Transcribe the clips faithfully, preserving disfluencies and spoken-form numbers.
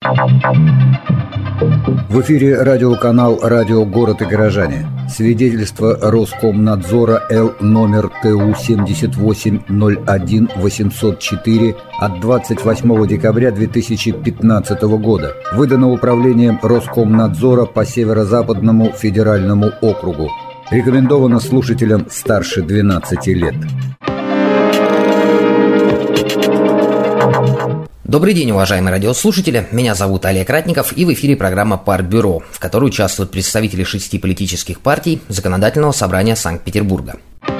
В эфире радиоканал «Радио Город и горожане». Свидетельство Роскомнадзора Л номер Т У семьдесят восемь ноль один восемьсот четыре от двадцать восьмого декабря две тысячи пятнадцатого года. Выдано Управлением Роскомнадзора по Северо-Западному федеральному округу. Рекомендовано слушателям старше двенадцати лет. Добрый день, уважаемые радиослушатели. Меня зовут Олег Ратников, и в эфире программа «Партбюро», в которой участвуют представители шести политических партий Законодательного собрания Санкт-Петербурга.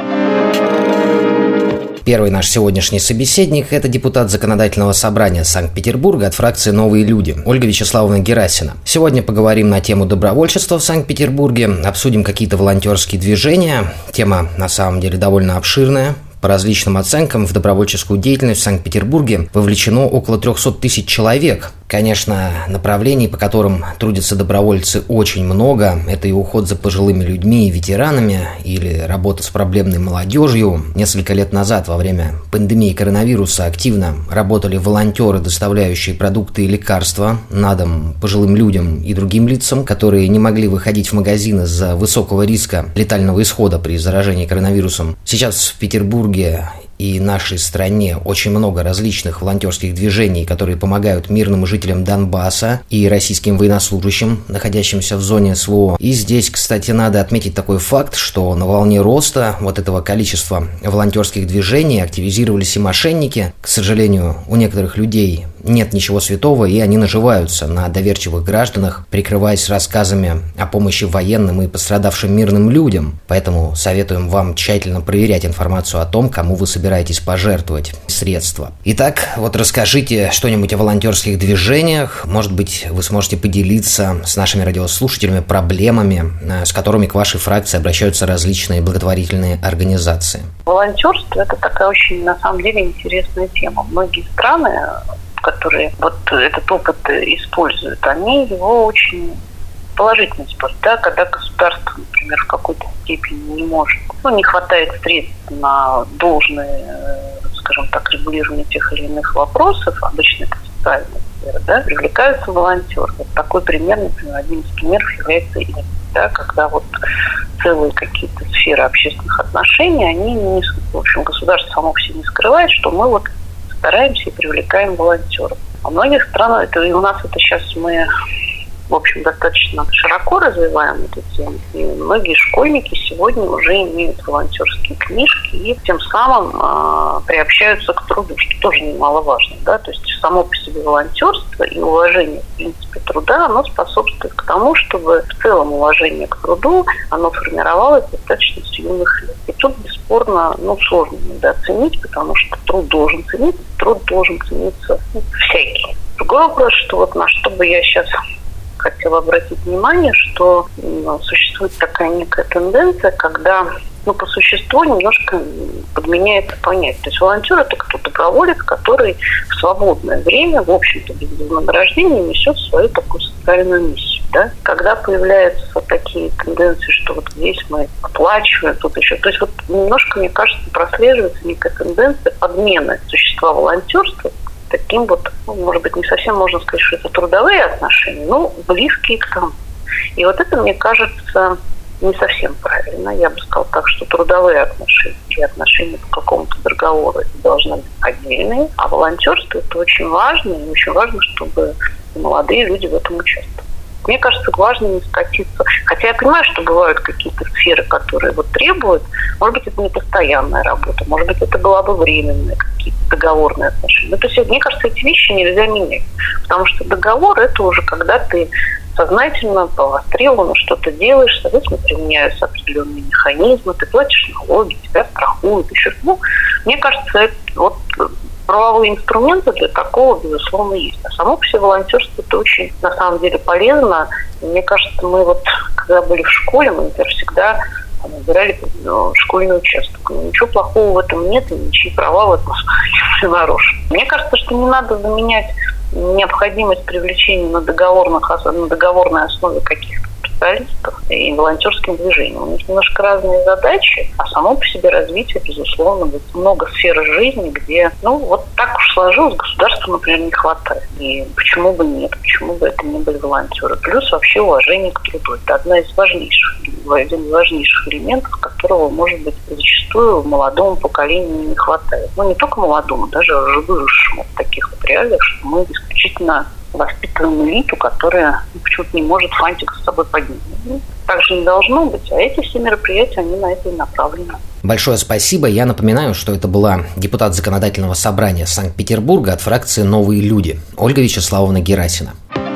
Первый наш сегодняшний собеседник – это депутат Законодательного собрания Санкт-Петербурга от фракции «Новые люди» Ольга Вячеславовна Герасина. Сегодня поговорим на тему добровольчества в Санкт-Петербурге, обсудим какие-то волонтерские движения. Тема на самом деле довольно обширная. По различным оценкам, в добровольческую деятельность в Санкт-Петербурге вовлечено около трехсот тысяч человек. Конечно, направлений, по которым трудятся добровольцы, очень много. Это и уход за пожилыми людьми и ветеранами, или работа с проблемной молодежью. Несколько лет назад, во время пандемии коронавируса, активно работали волонтеры, доставляющие продукты и лекарства на дом пожилым людям и другим лицам, которые не могли выходить в магазин из-за высокого риска летального исхода при заражении коронавирусом. Сейчас в Петербурге и нашей стране очень много различных волонтерских движений, которые помогают мирным жителям Донбасса и российским военнослужащим, находящимся в зоне эс вэ о. И здесь, кстати, надо отметить такой факт, что на волне роста вот этого количества волонтерских движений активизировались и мошенники. К сожалению, у некоторых людей нет ничего святого, и они наживаются на доверчивых гражданах, прикрываясь рассказами о помощи военным и пострадавшим мирным людям. Поэтому советуем вам тщательно проверять информацию о том, кому вы собираетесь пожертвовать средства. Итак, вот расскажите что-нибудь о волонтерских движениях. Может быть, вы сможете поделиться с нашими радиослушателями проблемами, с которыми к вашей фракции обращаются различные благотворительные организации. Волонтерство – это такая очень, на самом деле, интересная тема. Многие страны, которые вот этот опыт используют, они его очень положительно используют. Да? Когда государство, например, в какой-то степени не может, ну, не хватает средств на должное, скажем так, регулирование тех или иных вопросов, обычно это социальная сфера, да, привлекаются волонтеры. Вот такой пример, например, один из примеров является и да, когда вот целые какие-то сферы общественных отношений, они, не, в общем, государство само по себе не скрывает, что мы вот стараемся и привлекаем волонтеров. Во многих странах, это и у нас это сейчас мы, в общем, достаточно широко развиваем эту тему. И многие школьники сегодня уже имеют волонтерские книжки и тем самым э, приобщаются к труду, что тоже немаловажно. Да? То есть само по себе волонтерство и уважение, в принципе, труда, оно способствует к тому, чтобы в целом уважение к труду, оно формировалось достаточно с юных лет. И тут, бесспорно, ну, сложно недооценить, потому что труд должен цениться, труд должен цениться ну, всякий. Другой вопрос, что вот на что бы я сейчас хотела обратить внимание, что ну, существует такая некая тенденция, когда ну, по существу немножко подменяется понятие. То есть волонтер – это кто? Доброволец, который в свободное время, в общем-то, без вознаграждения несет свою такую социальную миссию. Да? Когда появляются такие тенденции, что вот здесь мы оплачиваем, тут еще. То есть вот немножко, мне кажется, прослеживается некая тенденция подмены существа волонтерства таким вот, ну, может быть, не совсем можно сказать, что это трудовые отношения, но близкие к тому. И вот это, мне кажется, не совсем правильно. Я бы сказала так, что трудовые отношения и отношения по какому-то договору должны быть отдельные, а волонтерство – это очень важно, и очень важно, чтобы молодые люди в этом участвовали. Мне кажется, важно не скатиться. Хотя я понимаю, что бывают какие-то сферы, которые вот требуют. Может быть, это не постоянная работа, может быть, это была бы временная, какие-то договорные отношения. Ну, то есть, мне кажется, эти вещи нельзя менять. Потому что договор – это уже когда ты сознательно, востребованно что-то делаешь, соответственно, применяются определенные механизмы, ты платишь налоги, тебя страхуют, еще. Ну, мне кажется, это вот правовые инструменты для такого, безусловно, есть. А само по себе волонтерство – это очень, на самом деле, полезно. И мне кажется, мы вот, когда были в школе, мы, например, всегда набирали ну, школьный участок. Но ничего плохого в этом нет, и ничьи права в этом не нарушены. Мне кажется, что не надо заменять необходимость привлечения на, договорных, на договорной основе каких-то специалистов и волонтерским движением. У них немножко разные задачи, а само по себе развитие, безусловно, вот много сфер жизни, где, ну, вот так уж сложилось, государства, например, не хватает. И почему бы нет, почему бы это не были волонтеры. Плюс вообще уважение к труду. Это одна из важнейших, один из важнейших элементов, которого, может быть, зачастую молодому поколению не хватает. Ну, не только молодому, даже уже выросшему в таких вот реалиях, что мы исключительно воспитываем элиту, которая почему-то не может фантик с собой поднять. Ну, так же не должно быть, а эти все мероприятия, они на это и направлены. Большое спасибо. Я напоминаю, что это была депутат Законодательного собрания Санкт-Петербурга от фракции «Новые люди» Ольга Вячеславовна Герасина.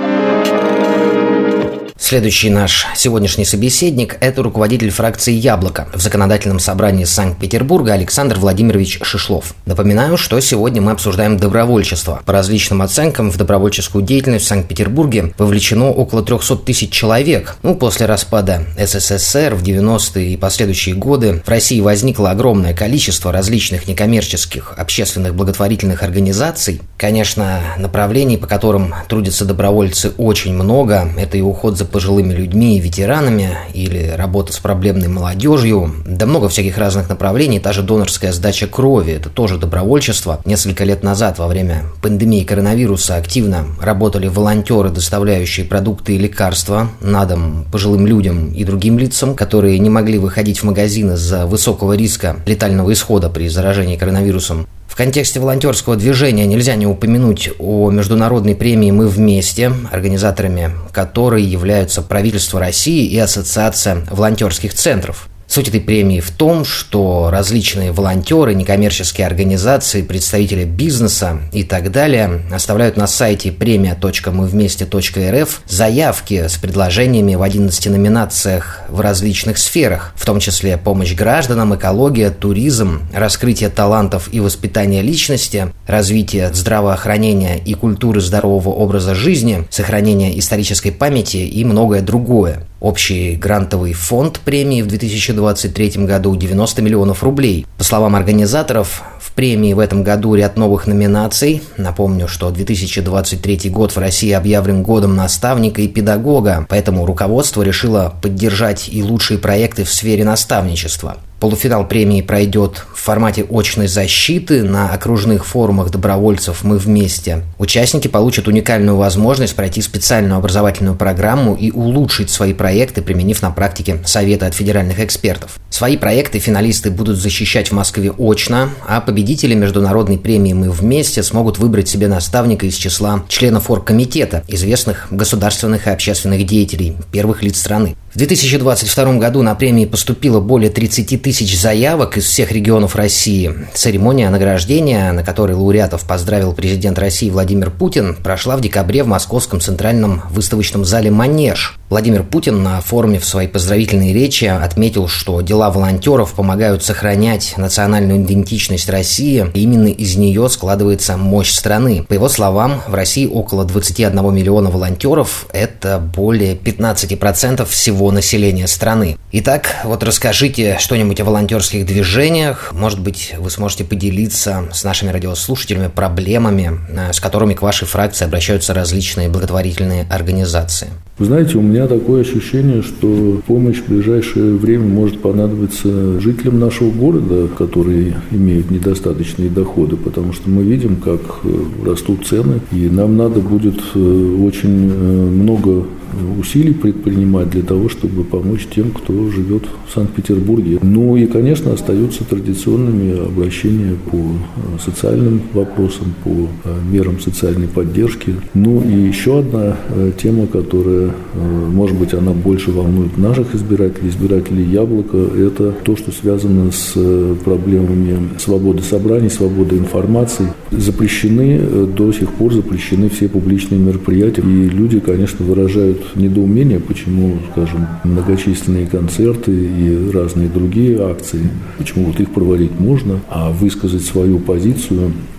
Следующий наш сегодняшний собеседник – это руководитель фракции «Яблоко» в Законодательном собрании Санкт-Петербурга Александр Владимирович Шишлов. Напоминаю, что сегодня мы обсуждаем добровольчество. По различным оценкам, в добровольческую деятельность в Санкт-Петербурге вовлечено около триста тысяч человек. Ну, после распада СССР в девяностые и последующие годы в России возникло огромное количество различных некоммерческих общественных благотворительных организаций. Конечно, направлений, по которым трудятся добровольцы, очень много. Это и уход за пожилыми людьми и ветеранами, или работа с проблемной молодежью, да много всяких разных направлений, та же донорская сдача крови, это тоже добровольчество. Несколько лет назад, во время пандемии коронавируса, активно работали волонтеры, доставляющие продукты и лекарства на дом пожилым людям и другим лицам, которые не могли выходить в магазин из-за высокого риска летального исхода при заражении коронавирусом. В контексте волонтерского движения нельзя не упомянуть о международной премии «Мы вместе», организаторами которой являются правительство России и Ассоциация волонтерских центров. Суть этой премии в том, что различные волонтеры, некоммерческие организации, представители бизнеса и так далее оставляют на сайте премия точка мы вместе точка эр эф заявки с предложениями в одиннадцати номинациях в различных сферах, в том числе помощь гражданам, экология, туризм, раскрытие талантов и воспитание личности, развитие здравоохранения и культуры здорового образа жизни, сохранение исторической памяти и многое другое. Общий грантовый фонд премии в две тысячи двадцать третьем году девяносто миллионов рублей. По словам организаторов, в премии в этом году ряд новых номинаций. Напомню, что две тысячи двадцать третий год в России объявлен годом наставника и педагога, поэтому руководство решило поддержать и лучшие проекты в сфере наставничества. Полуфинал премии пройдет в формате очной защиты на окружных форумах добровольцев «Мы вместе». Участники получат уникальную возможность пройти специальную образовательную программу и улучшить свои проекты, применив на практике советы от федеральных экспертов. Свои проекты финалисты будут защищать в Москве очно, а победители международной премии «Мы вместе» смогут выбрать себе наставника из числа членов оргкомитета, известных государственных и общественных деятелей, первых лиц страны. В две тысячи двадцать втором году на премии поступило более тридцати тысяч заявок из всех регионов России. Церемония награждения, на которой лауреатов поздравил президент России Владимир Путин, прошла в декабре в Московском центральном выставочном зале «Манеж». Владимир Путин на форуме в своей поздравительной речи отметил, что дела волонтеров помогают сохранять национальную идентичность России, и именно из нее складывается мощь страны. По его словам, в России около двадцати одного миллиона волонтеров, это более пятнадцати процентов всего населения страны. Итак, вот расскажите что-нибудь о волонтерских движениях. Может быть, вы сможете поделиться с нашими радиослушателями проблемами, с которыми к вашей фракции обращаются различные благотворительные организации. Вы знаете, у меня такое ощущение, что помощь в ближайшее время может понадобиться жителям нашего города, которые имеют недостаточные доходы, потому что мы видим, как растут цены, и нам надо будет очень много усилий предпринимать для того, чтобы помочь тем, кто живет в Санкт-Петербурге. Ну и, конечно, остаются традиционными обращения по социальным вопросам, по мерам социальной поддержки. Ну и еще одна тема, которая, может быть, она больше волнует наших избирателей, избирателей «Яблока», это то, что связано с проблемами свободы собраний, свободы информации. Запрещены, до сих пор запрещены все публичные мероприятия, и люди, конечно, выражают недоумение, почему, скажем, многочисленные концерты и разные другие акции, почему вот их проводить можно, а высказать свою позицию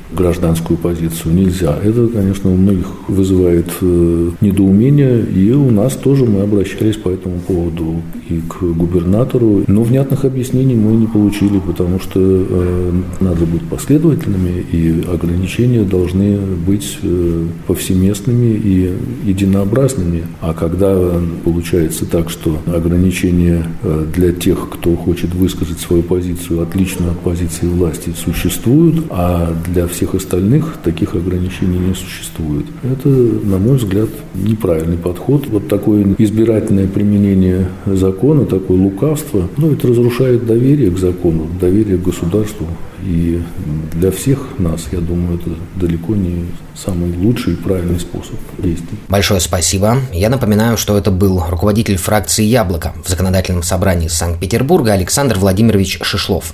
гражданскую позицию нельзя. Это, конечно, у многих вызывает э, недоумение, и у нас тоже мы обращались по этому поводу и к губернатору, но внятных объяснений мы не получили, потому что э, надо быть последовательными, и ограничения должны быть э, повсеместными и единообразными. А когда получается так, что ограничения э, для тех, кто хочет высказать свою позицию, отличную от позиции власти, существуют, а для всех остальных таких ограничений не существует. Это, на мой взгляд, неправильный подход. Вот такое избирательное применение закона, такое лукавство, ну, это разрушает доверие к закону, доверие к государству. И для всех нас, я думаю, это далеко не самый лучший и правильный способ действий. Большое спасибо. Я напоминаю, что это был руководитель фракции «Яблоко» в Законодательном собрании Санкт-Петербурга Александр Владимирович Шишлов.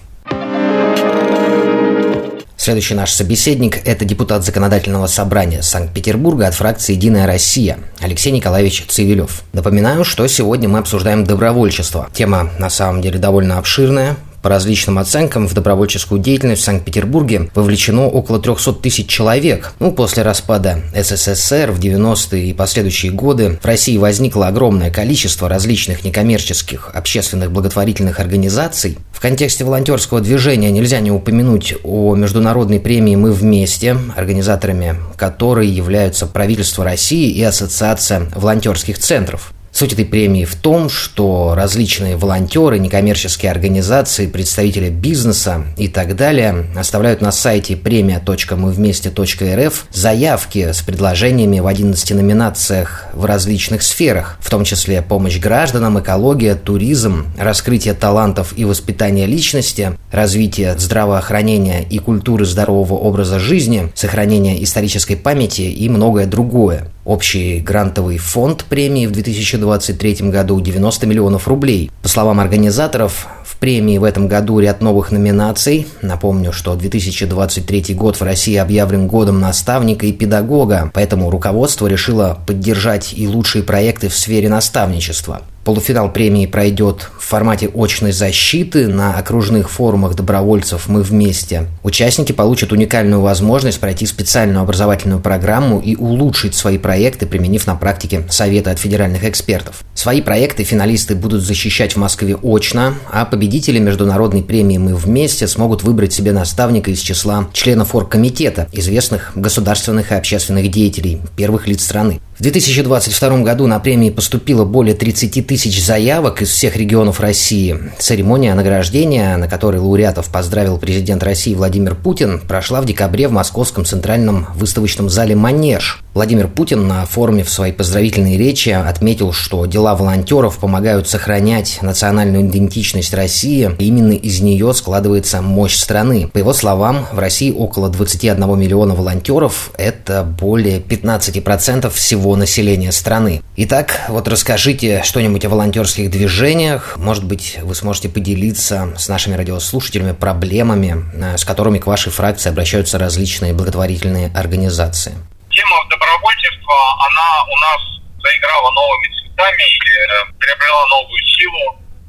Следующий наш собеседник – это депутат Законодательного собрания Санкт-Петербурга от фракции «Единая Россия» Алексей Николаевич Цивилев. Напоминаю, что сегодня мы обсуждаем добровольчество. Тема на самом деле довольно обширная. По различным оценкам, в добровольческую деятельность в Санкт-Петербурге вовлечено около триста тысяч человек. Ну, после распада СССР в девяностые и последующие годы в России возникло огромное количество различных некоммерческих общественных благотворительных организаций. В контексте волонтерского движения нельзя не упомянуть о международной премии «Мы вместе», организаторами которой являются правительство России и Ассоциация волонтерских центров. Суть этой премии в том, что различные волонтеры, некоммерческие организации, представители бизнеса и так далее оставляют на сайте премия точка мы вместе точка эр эф заявки с предложениями в одиннадцати номинациях в различных сферах, в том числе помощь гражданам, экология, туризм, раскрытие талантов и воспитание личности, развитие здравоохранения и культуры здорового образа жизни, сохранение исторической памяти и многое другое. Общий грантовый фонд премии в две тысячи двадцать третьем году девяносто миллионов рублей. По словам организаторов, в премии в этом году ряд новых номинаций. Напомню, что две тысячи двадцать третий год в России объявлен годом наставника и педагога, поэтому руководство решило поддержать и лучшие проекты в сфере наставничества. Полуфинал премии пройдет в формате очной защиты на окружных форумах добровольцев «Мы вместе». Участники получат уникальную возможность пройти специальную образовательную программу и улучшить свои проекты, применив на практике советы от федеральных экспертов. Свои проекты финалисты будут защищать в Москве очно, а победители международной премии «Мы вместе» смогут выбрать себе наставника из числа членов оргкомитета, известных государственных и общественных деятелей, первых лиц страны. В две тысячи двадцать втором году на премии поступило более тридцати тысяч заявок из всех регионов России. Церемония награждения, на которой лауреатов поздравил президент России Владимир Путин, прошла в декабре в Московском центральном выставочном зале «Манеж». Владимир Путин на форуме в своей поздравительной речи отметил, что дела волонтеров помогают сохранять национальную идентичность России, и именно из нее складывается мощь страны. По его словам, в России около двадцати одного миллиона волонтеров, это более пятнадцати процентов всего населения страны. Итак, вот расскажите что-нибудь о волонтерских движениях. Может быть, вы сможете поделиться с нашими радиослушателями проблемами, с которыми к вашей фракции обращаются различные благотворительные организации. Тема добровольчества, она у нас заиграла новыми цветами или приобрела новую силу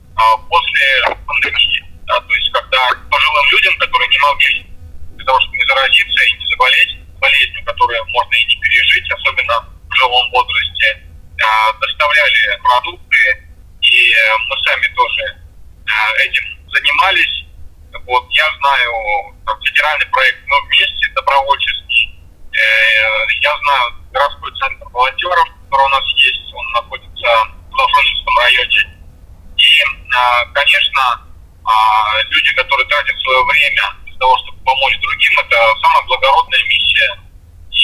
после пандемии. Да, то есть, когда пожилым людям, которые не могли для того, чтобы не заразиться и не заболеть болезнью, которую можно и не пережить, особенно в жилом возрасте, доставляли продукты, и мы сами тоже этим занимались. Вот, я знаю там, федеральный проект «Мы вместе», добровольческий. Я знаю городской центр волонтеров, который у нас есть, он находится в Лафрунзенском районе. И, конечно, люди, которые тратят свое время для того, чтобы помочь другим, это самая благородная миссия. И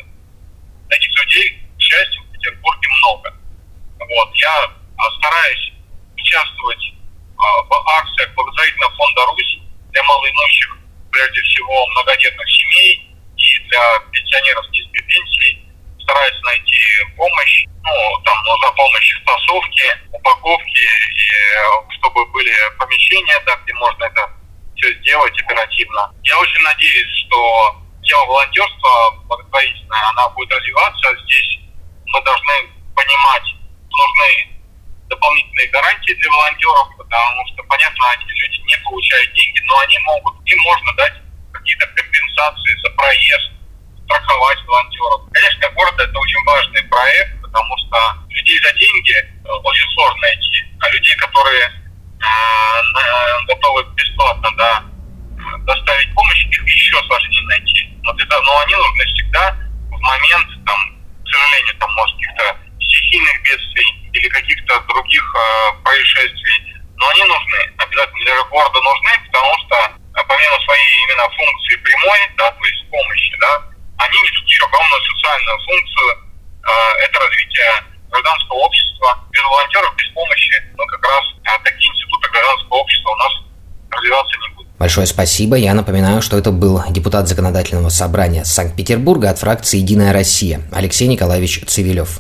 этих людей, к счастью, в Петербурге много. Вот. Я стараюсь участвовать в акциях благотворительного фонда «Русь» для малоимущих, прежде всего, многодетных семей и для пенсионеров с низкой пенсией. Стараюсь найти помощь, ну, там, нужна помощь в спасовке, упаковке, и чтобы были помещения, да, где можно это все сделать оперативно. Я очень надеюсь, что тема волонтерства благотворительная, она будет развиваться. Здесь мы должны понимать, что нужны дополнительные гарантии для волонтеров, потому что, понятно, эти люди не получают деньги, но они могут, им можно дать какие-то компенсации за проезд, страховать волонтеров. Конечно, город – это очень важный проект, потому что людей за деньги очень сложно найти, а людей, которые э, готовы бесплатно, да, доставить помощь, их еще сложнее найти. Но, для, но они нужны всегда в момент, там, к сожалению, там, может, каких-то стихийных бедствий или каких-то других э, происшествий. Но они нужны, обязательно для города нужны, потому что помимо своей именно функции прямой, да, то есть помощи, да, они несут еще огромную социальную функцию, э, это развитие гражданского общества. Без волонтеров, без помощи, ну, как раз э, такие институты гражданского общества у нас развиваться не будут. Большое спасибо. Я напоминаю, что это был депутат Законодательного собрания Санкт-Петербурга от фракции «Единая Россия» Алексей Николаевич Цивилев.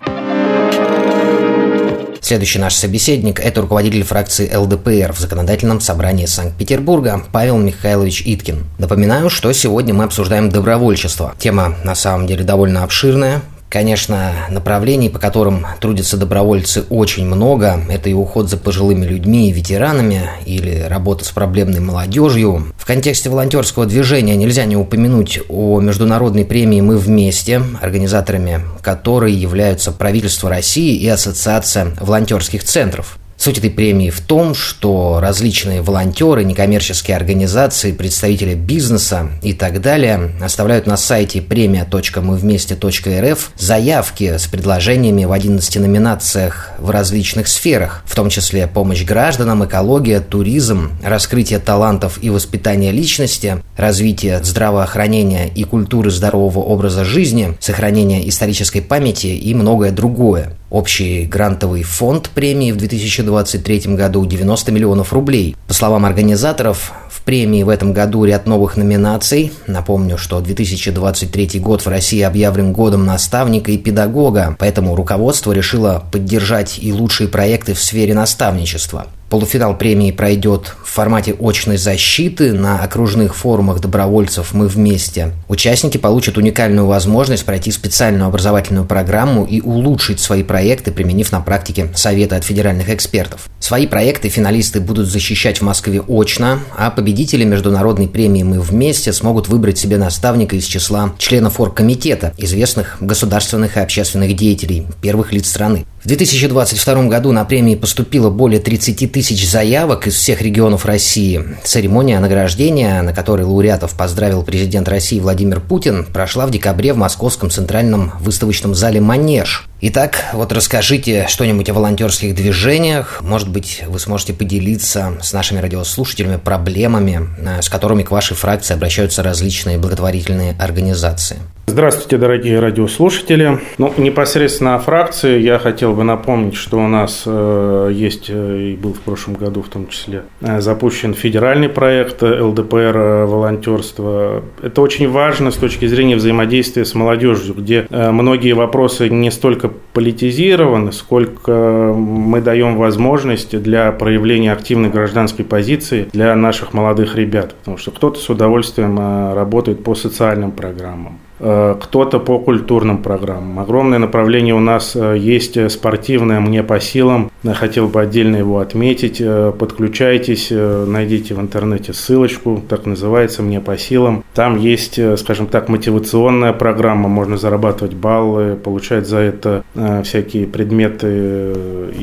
Следующий наш собеседник – это руководитель фракции эл дэ пэ эр в Законодательном собрании Санкт-Петербурга Павел Михайлович Иткин. Напоминаю, что сегодня мы обсуждаем добровольчество. Тема на самом деле довольно обширная. Конечно, направлений, по которым трудятся добровольцы, очень много. Это и уход за пожилыми людьми и ветеранами, или работа с проблемной молодежью. В контексте волонтерского движения нельзя не упомянуть о международной премии «Мы вместе», организаторами которой являются правительство России и Ассоциация волонтерских центров. Суть этой премии в том, что различные волонтеры, некоммерческие организации, представители бизнеса и так далее оставляют на сайте премия точка мы вместе точка эр эф заявки с предложениями в одиннадцати номинациях в различных сферах, в том числе помощь гражданам, экология, туризм, раскрытие талантов и воспитание личности, развитие здравоохранения и культуры здорового образа жизни, сохранение исторической памяти и многое другое. Общий грантовый фонд премии в две тысячи двадцать третьем году девяносто миллионов рублей. По словам организаторов, в премии в этом году ряд новых номинаций. Напомню, что две тысячи двадцать третий год в России объявлен годом наставника и педагога, поэтому руководство решило поддержать и лучшие проекты в сфере наставничества. Полуфинал премии пройдет в формате очной защиты на окружных форумах добровольцев «Мы вместе». Участники получат уникальную возможность пройти специальную образовательную программу и улучшить свои проекты, применив на практике советы от федеральных экспертов. Свои проекты финалисты будут защищать в Москве очно, а победители международной премии «Мы вместе» смогут выбрать себе наставника из числа членов оргкомитета, известных государственных и общественных деятелей, первых лиц страны. В две тысячи двадцать втором году на премии поступило более тридцати тысяч заявок из всех регионов России. Церемония награждения, на которой лауреатов поздравил президент России Владимир Путин, прошла в декабре в Московском центральном выставочном зале «Манеж». Итак, вот расскажите что-нибудь о волонтерских движениях. Может быть, вы сможете поделиться с нашими радиослушателями проблемами, с которыми к вашей фракции обращаются различные благотворительные организации. Здравствуйте, дорогие радиослушатели. Ну, непосредственно о фракции я хотел бы напомнить, что у нас э, есть, э, и был в прошлом году в том числе, э, запущен федеральный проект эл дэ пэ эр «Волонтерство». Это очень важно с точки зрения взаимодействия с молодежью, где э, многие вопросы не столько политизированы, сколько мы даем возможность для проявления активной гражданской позиции для наших молодых ребят. Потому что кто-то с удовольствием э, работает по социальным программам, кто-то по культурным программам. Огромное направление у нас есть спортивное, мне по силам. Я хотел бы отдельно его отметить. Подключайтесь, найдите в интернете ссылочку, так называется, «Мне по силам». Там есть, скажем так, мотивационная программа, можно зарабатывать баллы, получать за это всякие предметы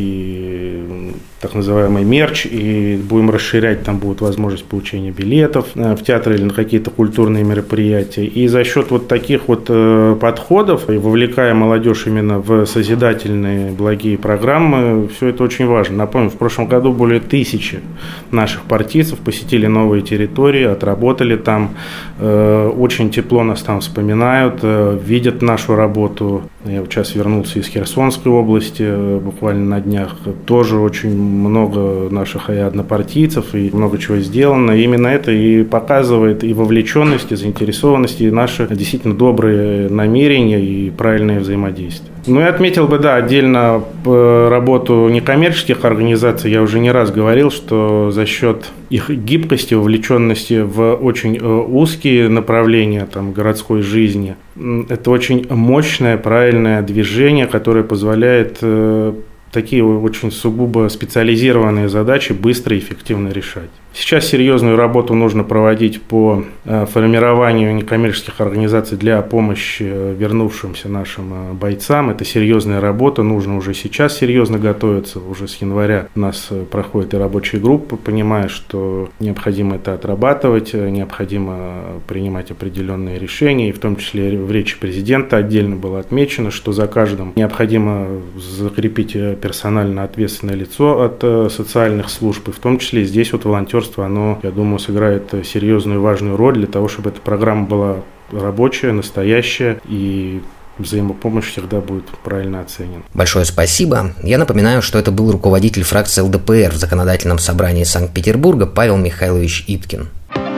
и так называемый мерч, и будем расширять, там будет возможность получения билетов в театр или на какие-то культурные мероприятия. И за счет вот таких вот подходов, и вовлекая молодежь именно в созидательные благие программы, все это очень важно. Напомню, в прошлом году более тысячи наших партийцев посетили новые территории, отработали там, очень тепло нас там вспоминают, видят нашу работу. Я вот сейчас вернулся из Херсонской области, буквально на днях, тоже очень много наших и однопартийцев, и много чего сделано. И именно это и показывает и вовлеченность, и заинтересованность, и наши действительно добрые намерения и правильное взаимодействие. Ну и отметил бы, да, отдельно работу некоммерческих организаций. Я уже не раз говорил, что за счет их гибкости, вовлеченности в очень узкие направления там, городской жизни, это очень мощное, правильное движение, которое позволяет такие очень сугубо специализированные задачи быстро и эффективно решать. Сейчас серьезную работу нужно проводить по формированию некоммерческих организаций для помощи вернувшимся нашим бойцам. Это серьезная работа, нужно уже сейчас серьезно готовиться. Уже с января у нас проходят и рабочие группы, понимая, что необходимо это отрабатывать, необходимо принимать определенные решения. И в том числе в речи президента отдельно было отмечено, что за каждым необходимо закрепить персонально ответственное лицо от социальных служб. И в том числе здесь вот волонтерство, оно, я думаю, сыграет серьезную и важную роль для того, чтобы эта программа была рабочая, настоящая, и взаимопомощь всегда будет правильно оценена. Большое спасибо. Я напоминаю, что это был руководитель фракции эл дэ пэ эр в Законодательном собрании Санкт-Петербурга Павел Михайлович Иткин.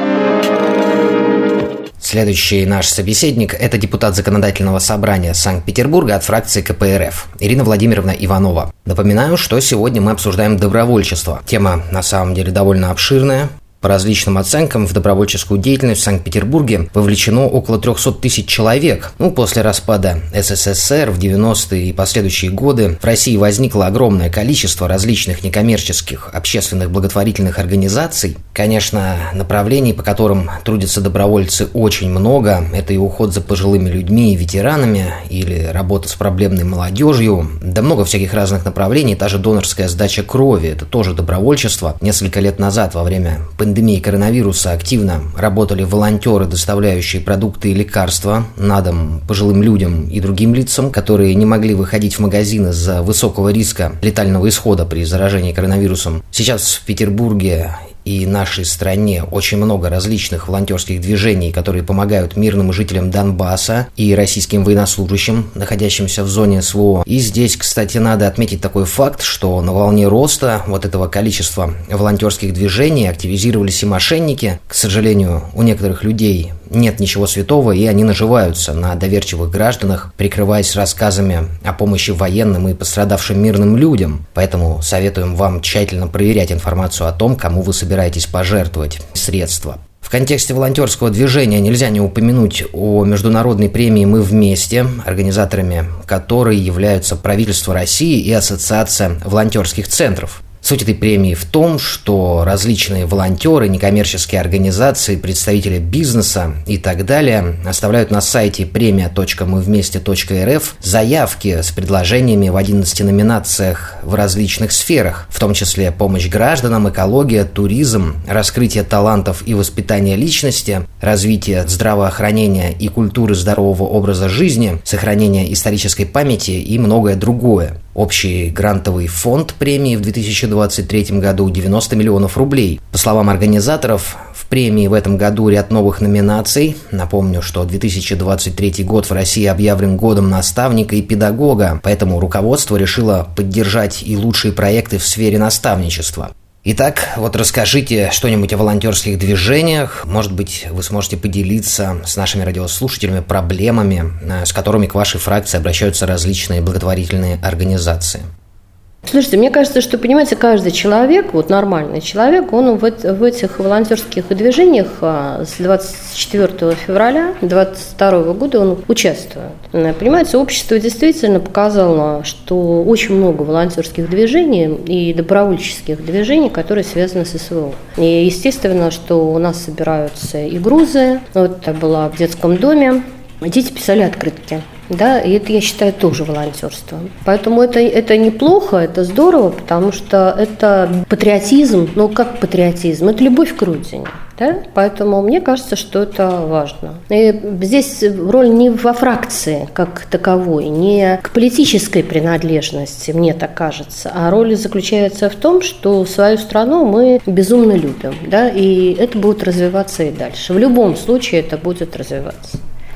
Следующий наш собеседник – это депутат Законодательного собрания Санкт-Петербурга от фракции ка пэ эр эф Ирина Владимировна Иванова. Напоминаю, что сегодня мы обсуждаем добровольчество. Тема на самом деле довольно обширная. По различным оценкам, в добровольческую деятельность в Санкт-Петербурге вовлечено около триста тысяч человек. Ну, после распада эс эс эс эр в девяностые и последующие годы в России возникло огромное количество различных некоммерческих общественных благотворительных организаций. Конечно, направлений, по которым трудятся добровольцы, очень много. Это и уход за пожилыми людьми и ветеранами, или работа с проблемной молодежью. Да много всяких разных направлений. Та же донорская сдача крови – это тоже добровольчество. Несколько лет назад, во время пандемии, пандемии коронавируса активно работали волонтеры, доставляющие продукты и лекарства на дом пожилым людям и другим лицам, которые не могли выходить в магазин из-за высокого риска летального исхода при заражении коронавирусом. Сейчас в Петербурге и нашей стране очень много различных волонтерских движений, которые помогают мирным жителям Донбасса и российским военнослужащим, находящимся в зоне эс вэ о. И здесь, кстати, надо отметить такой факт, что на волне роста вот этого количества волонтерских движений активизировались и мошенники. К сожалению, у некоторых людей нет ничего святого, и они наживаются на доверчивых гражданах, прикрываясь рассказами о помощи военным и пострадавшим мирным людям. Поэтому советуем вам тщательно проверять информацию о том, кому вы собираетесь пожертвовать средства. В контексте волонтерского движения нельзя не упомянуть о международной премии «Мы вместе», организаторами которой являются правительство России и Ассоциация волонтерских центров. Суть этой премии в том, что различные волонтеры, некоммерческие организации, представители бизнеса и так далее оставляют на сайте премия точка мы вместе точка эр эф заявки с предложениями в одиннадцати номинациях в различных сферах, в том числе помощь гражданам, экология, туризм, раскрытие талантов и воспитание личности, развитие здравоохранения и культуры здорового образа жизни, сохранение исторической памяти и многое другое. Общий грантовый фонд премии в две тысячи двадцать третьем году девяносто миллионов рублей. По словам организаторов, в премии в этом году ряд новых номинаций. Напомню, что две тысячи двадцать третий год в России объявлен годом наставника и педагога, поэтому руководство решило поддержать и лучшие проекты в сфере наставничества. Итак, вот расскажите что-нибудь о волонтерских движениях. Может быть, вы сможете поделиться с нашими радиослушателями проблемами, с которыми к вашей фракции обращаются различные благотворительные организации. Слушайте, мне кажется, что, понимаете, каждый человек, вот нормальный человек, он в, в этих волонтерских движениях с двадцать четвёртого февраля две тысячи двадцать второго года он участвует. Понимаете, общество действительно показало, что очень много волонтерских движений и добровольческих движений, которые связаны с эс вэ о. И естественно, что у нас собираются и грузы, вот это было в детском доме, дети писали открытки. Да, и это, я считаю, тоже волонтерство. Поэтому это, это неплохо, это здорово, потому что это патриотизм. Ну, как патриотизм? Это любовь к родине. Да? Поэтому мне кажется, что это важно. И здесь роль не во фракции как таковой, не к политической принадлежности, мне так кажется, а роль заключается в том, что свою страну мы безумно любим. Да? И это будет развиваться и дальше. В любом случае это будет развиваться.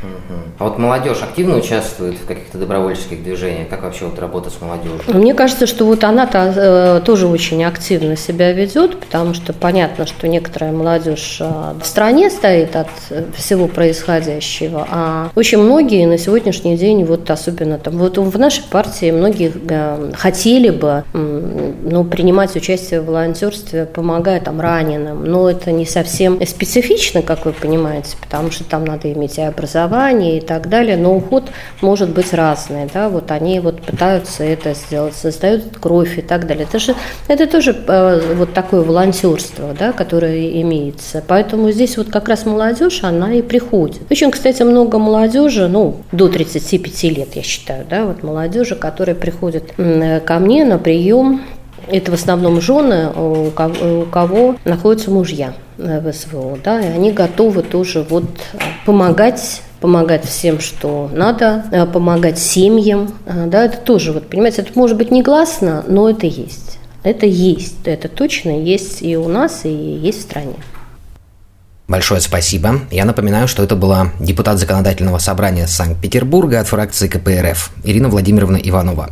А вот молодежь активно участвует в каких-то добровольческих движениях? Как вообще вот работа с молодежью? Мне кажется, что вот она-то э, тоже очень активно себя ведет, потому что понятно, что некоторая молодежь э, в стране стоит от всего происходящего, а очень многие на сегодняшний день, вот особенно там, вот в нашей партии многие э, хотели бы э, ну, принимать участие в волонтерстве, помогая там раненым, но это не совсем специфично, как вы понимаете, потому что там надо иметь и образование, питание и так далее, но уход может быть разный, да, вот они вот пытаются это сделать, создают кровь и так далее. Это же, это тоже э, вот такое волонтерство, да, которое имеется. Поэтому здесь вот как раз молодежь, она и приходит. Очень, кстати, много молодежи, ну, до тридцати пяти лет, я считаю, да, вот молодежи, которые приходят ко мне на прием. Это в основном жены, у кого, у кого находятся мужья в СВО, да, и они готовы тоже вот помогать, помогать всем, что надо, помогать семьям, да, это тоже, вот, понимаете, это может быть негласно, но это есть, это есть, это точно есть и у нас, и есть в стране. Большое спасибо. Я напоминаю, что это была депутат Законодательного собрания Санкт-Петербурга от фракции ка пэ эр эф Ирина Владимировна Иванова.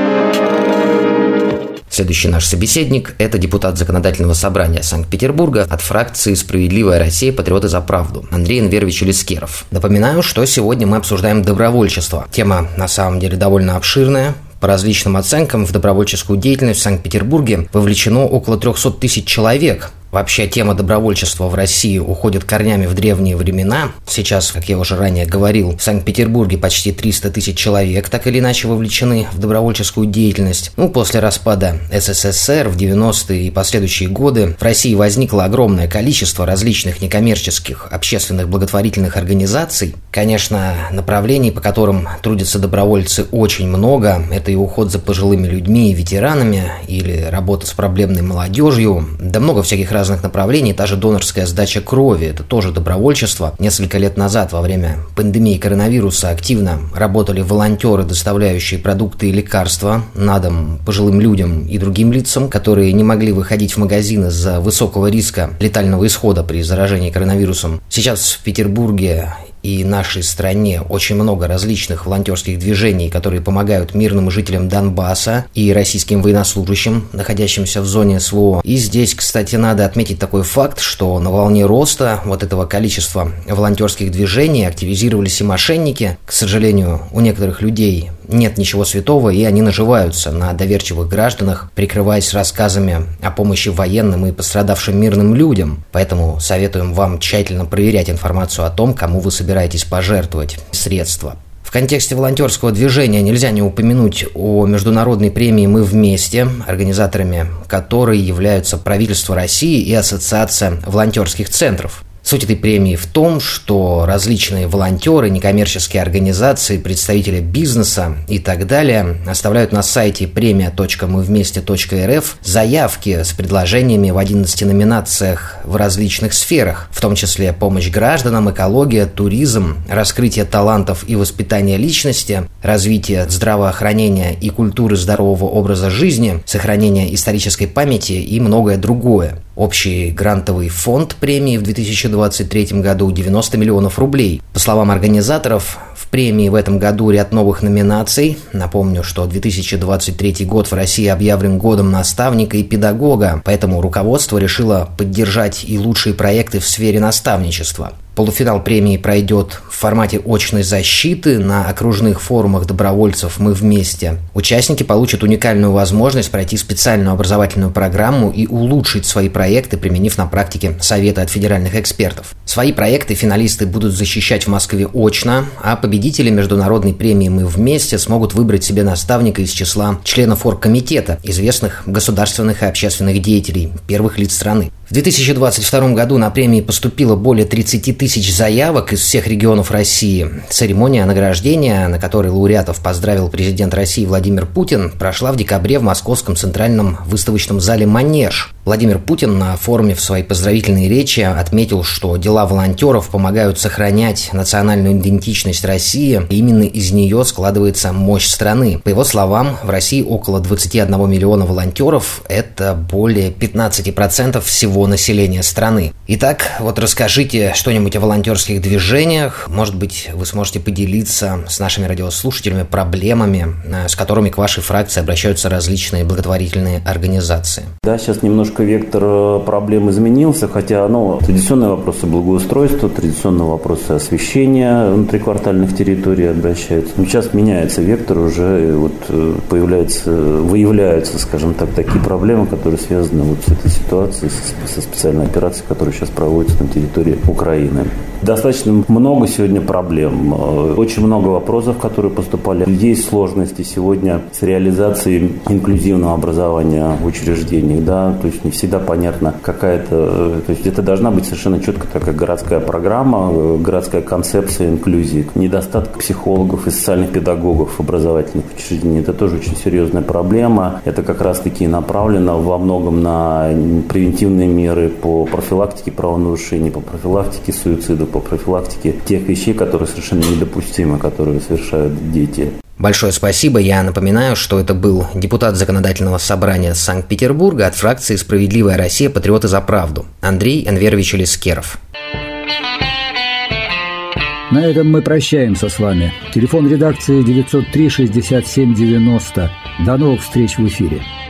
Следующий наш собеседник – это депутат Законодательного собрания Санкт-Петербурга от фракции «Справедливая Россия. Патриоты за правду» Андрей Энверович Элискеров. Напоминаю, что сегодня мы обсуждаем добровольчество. Тема на самом деле довольно обширная. По различным оценкам, в добровольческую деятельность в Санкт-Петербурге вовлечено около трехсот тысяч человек. Вообще тема добровольчества в России уходит корнями в древние времена. Сейчас, как я уже ранее говорил, в Санкт-Петербурге почти триста тысяч человек так или иначе вовлечены в добровольческую деятельность. Ну, после распада эс эс эс эр в девяностые и последующие годы в России возникло огромное количество различных некоммерческих общественных благотворительных организаций. Конечно, направлений, по которым трудятся добровольцы, очень много. Это и уход за пожилыми людьми и ветеранами, или работа с проблемной молодежью, да много всяких разных направлений, та же донорская сдача крови, это тоже добровольчество. Несколько лет назад, во время пандемии коронавируса, активно работали волонтеры, доставляющие продукты и лекарства на дом пожилым людям и другим лицам, которые не могли выходить в магазин из-за высокого риска летального исхода при заражении коронавирусом. Сейчас в Петербурге и нашей стране очень много различных волонтерских движений, которые помогают мирным жителям Донбасса и российским военнослужащим, находящимся в зоне эс вэ о. И здесь, кстати, надо отметить такой факт, что на волне роста вот этого количества волонтерских движений активизировались и мошенники. К сожалению, у некоторых людей нет ничего святого, и они наживаются на доверчивых гражданах, прикрываясь рассказами о помощи военным и пострадавшим мирным людям. Поэтому советуем вам тщательно проверять информацию о том, кому вы собираетесь пожертвовать средства. В контексте волонтерского движения нельзя не упомянуть о международной премии «Мы вместе», организаторами которой являются правительство России и Ассоциация волонтерских центров. Суть этой премии в том, что различные волонтеры, некоммерческие организации, представители бизнеса и так далее оставляют на сайте премия точка мы вместе точка эр эф заявки с предложениями в одиннадцати номинациях в различных сферах, в том числе помощь гражданам, экология, туризм, раскрытие талантов и воспитание личности, развитие здравоохранения и культуры здорового образа жизни, сохранение исторической памяти и многое другое. Общий грантовый фонд премии в две тысячи двадцать третьем году девяносто миллионов рублей. По словам организаторов, в премии в этом году ряд новых номинаций. Напомню, что две тысячи двадцать третий год в России объявлен годом наставника и педагога, поэтому руководство решило поддержать и лучшие проекты в сфере наставничества. Полуфинал премии пройдет в формате очной защиты на окружных форумах добровольцев «Мы вместе». Участники получат уникальную возможность пройти специальную образовательную программу и улучшить свои проекты, применив на практике советы от федеральных экспертов. Свои проекты финалисты будут защищать в Москве очно, а победители международной премии «Мы вместе» смогут выбрать себе наставника из числа членов оргкомитета, известных государственных и общественных деятелей, первых лиц страны. В две тысячи двадцать втором году на премии поступило более тридцати тысяч заявок из всех регионов России. Церемония награждения, на которой лауреатов поздравил президент России Владимир Путин, прошла в декабре в Московском центральном выставочном зале «Манеж». Владимир Путин на форуме в своей поздравительной речи отметил, что дела волонтеров помогают сохранять национальную идентичность России, и именно из нее складывается мощь страны. По его словам, в России около двадцати одного миллиона волонтеров – это более пятнадцати процентов всего населения страны. Итак, вот расскажите что-нибудь о волонтерских движениях. Может быть, вы сможете поделиться с нашими радиослушателями проблемами, с которыми к вашей фракции обращаются различные благотворительные организации. Да, сейчас немножко вектор проблем изменился, хотя ну, традиционные вопросы благоустройства, традиционные вопросы освещения внутриквартальных территорий обращаются. Но сейчас меняется вектор, уже вот появляются, выявляются, скажем так, такие проблемы, которые связаны вот с этой ситуацией, со специальной операцией, которая сейчас проводится на территории Украины. серьезные. Достаточно много сегодня проблем, очень много вопросов, которые поступали. Есть сложности сегодня с реализацией инклюзивного образования в учреждениях, да, то есть не всегда понятно какая-то, то есть это должна быть совершенно четко такая городская программа, городская концепция инклюзии. Недостаток психологов и социальных педагогов в образовательных учреждениях – это тоже очень серьезная проблема. Это как раз-таки направлено во многом на превентивные меры по профилактике правонарушений, по профилактике суицидов, по профилактике тех вещей, которые совершенно недопустимы, которые совершают дети. Большое спасибо. Я напоминаю, что это был депутат Законодательного собрания Санкт-Петербурга от фракции «Справедливая Россия. Патриоты за правду» Андрей Энверович Элискеров. На этом мы прощаемся с вами. Телефон редакции девятьсот три шестьдесят семь девяносто. До новых встреч в эфире.